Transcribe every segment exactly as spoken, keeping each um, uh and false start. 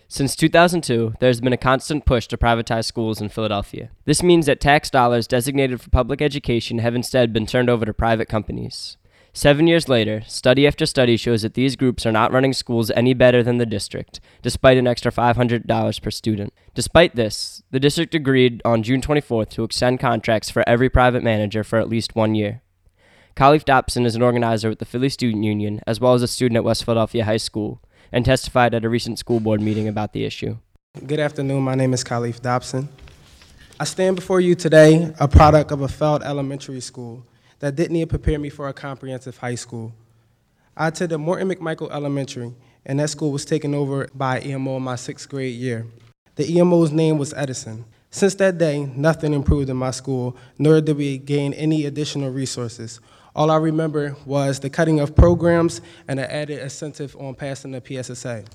Since two thousand two, there has been a constant push to privatize schools in Philadelphia. This means that tax dollars designated for public education have instead been turned over to private companies. Seven years later, study after study shows that these groups are not running schools any better than the district, despite an extra five hundred dollars per student. Despite this, the district agreed on June twenty-fourth to extend contracts for every private manager for at least one year. Khalif Dobson is an organizer with the Philly Student Union, as well as a student at West Philadelphia High School, and testified at a recent school board meeting about the issue. Good afternoon. My name is Khalif Dobson. I stand before you today, a product of a failed elementary school that didn't even prepare me for a comprehensive high school. I attended Morton McMichael Elementary, and that school was taken over by E M O in my sixth grade year. The E M O's name was Edison. Since that day, nothing improved in my school, nor did we gain any additional resources. All I remember was the cutting of programs and an added incentive on passing the P S S A.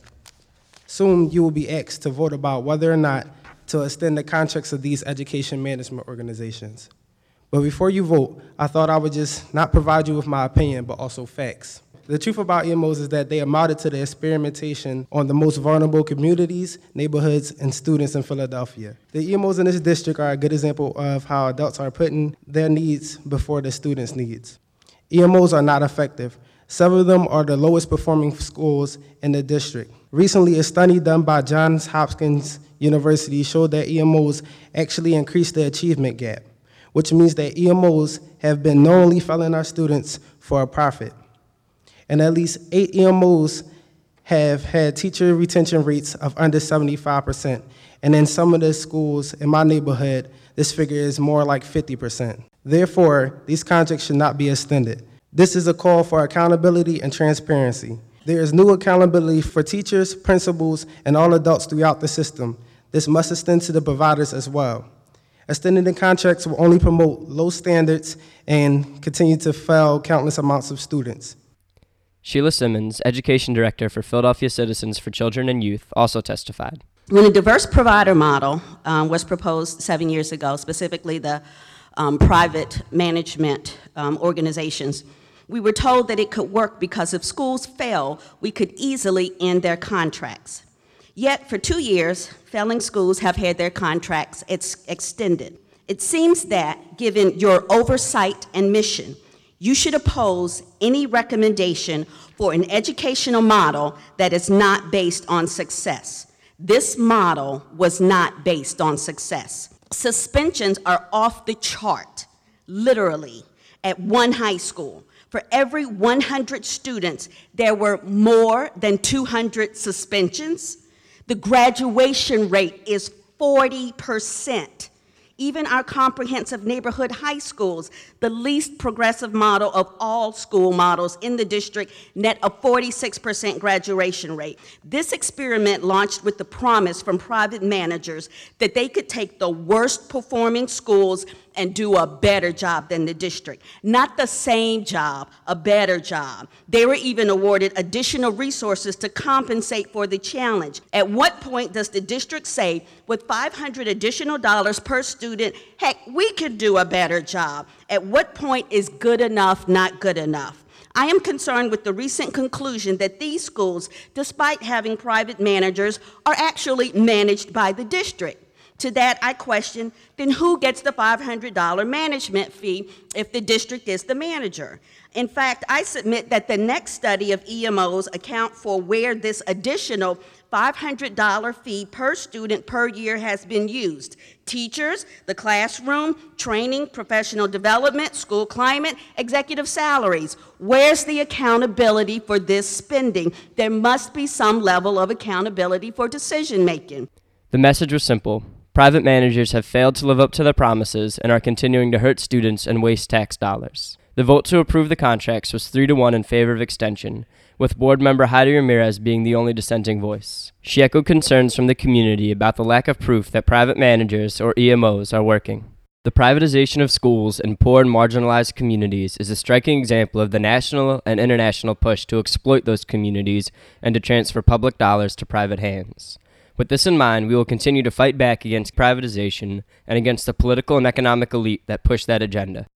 Soon, you will be asked to vote about whether or not to extend the contracts of these education management organizations. But before you vote, I thought I would just not provide you with my opinion, but also facts. The truth about E M Os is that they amounted to the experimentation on the most vulnerable communities, neighborhoods, and students in Philadelphia. The E M Os in this district are a good example of how adults are putting their needs before the students' needs. E M Os are not effective. Several of them are the lowest performing schools in the district. Recently, a study done by Johns Hopkins University showed that E M Os actually increase the achievement gap, which means that E M Os have been knowingly failing our students for a profit. And at least eight E M Os have had teacher retention rates of under seventy-five percent. And in some of the schools in my neighborhood, this figure is more like fifty percent. Therefore, these contracts should not be extended. This is a call for accountability and transparency. There is new accountability for teachers, principals, and all adults throughout the system. This must extend to the providers as well. Extending the contracts will only promote low standards and continue to fail countless amounts of students. Sheila Simmons, Education Director for Philadelphia Citizens for Children and Youth, also testified. When a diverse provider model um, was proposed seven years ago, specifically the um, private management um, organizations, we were told that it could work because if schools fail, we could easily end their contracts. Yet, for two years, failing schools have had their contracts ex- extended. It seems that, given your oversight and mission, you should oppose any recommendation for an educational model that is not based on success. This model was not based on success. Suspensions are off the chart, literally, at one high school. For every one hundred students, there were more than two hundred suspensions. The graduation rate is forty percent. Even our comprehensive neighborhood high schools, the least progressive model of all school models in the district, net a forty-six percent graduation rate. This experiment launched with the promise from private managers that they could take the worst performing schools and do a better job than the district. Not the same job, a better job. They were even awarded additional resources to compensate for the challenge. At what point does the district say, with five hundred additional dollars per student, heck, we could do a better job? At what point is good enough not good enough? I am concerned with the recent conclusion that these schools, despite having private managers, are actually managed by the district. To that, I question, then who gets the five hundred dollars management fee if the district is the manager? In fact, I submit that the next study of E M Os account for where this additional five hundred dollars fee per student per year has been used. Teachers, the classroom, training, professional development, school climate, executive salaries. Where's the accountability for this spending? There must be some level of accountability for decision making. The message was simple. Private managers have failed to live up to their promises and are continuing to hurt students and waste tax dollars. The vote to approve the contracts was three to one in favor of extension, with board member Heidi Ramirez being the only dissenting voice. She echoed concerns from the community about the lack of proof that private managers, or E M Os, are working. The privatization of schools in poor and marginalized communities is a striking example of the national and international push to exploit those communities and to transfer public dollars to private hands. With this in mind, we will continue to fight back against privatization and against the political and economic elite that push that agenda.